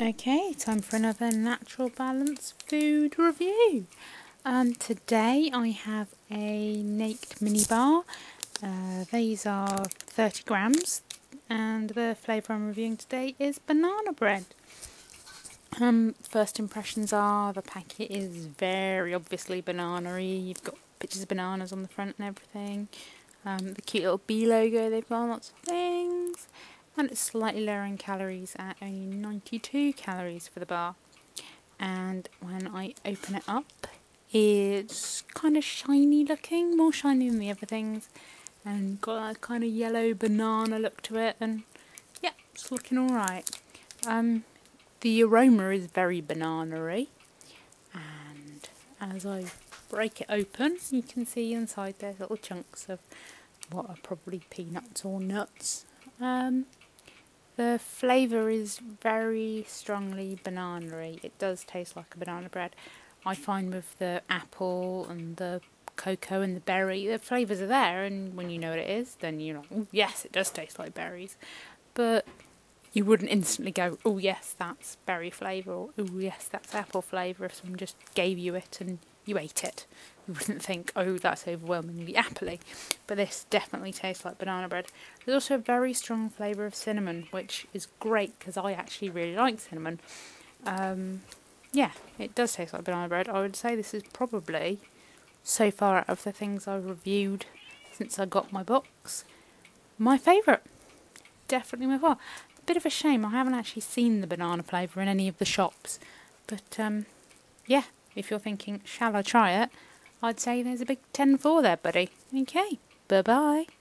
Okay, time for another Natural Balance food review. Today I have a Naked mini bar. These are 30 grams, and the flavour I'm reviewing today is banana bread. First impressions are the packet is very obviously banana-y. You've got pictures of bananas on the front and everything. The cute little B logo they've got, lots of things. And it's slightly lower in calories at only 92 calories for the bar. And when I open it up, it's kind of shiny looking, more shiny than the other things, and got a kind of yellow banana look to it, and yeah, it's looking alright. The aroma is very banana-y, and as I break it open, you can see inside there's little chunks of what are probably peanuts or nuts. The flavour is very strongly banana-y. It does taste like a banana bread. I find with the apple and the cocoa and the berry, the flavours are there, and when you know what it is, then you're like, oh yes, it does taste like berries. But you wouldn't instantly go, oh yes, that's berry flavour, or oh yes, that's apple flavour, if someone just gave you it and you ate it. You wouldn't think, oh, that's overwhelmingly appley. But this definitely tastes like banana bread. There's also a very strong flavour of cinnamon, which is great because I actually really like cinnamon. Yeah, it does taste like banana bread. I would say this is probably, so far out of the things I've reviewed since I got my box, my favourite. Definitely my favourite. A bit of a shame I haven't actually seen the banana flavour in any of the shops. But yeah, if you're thinking, shall I try it? I'd say there's a big 10-4 there, buddy. Okay, bye-bye.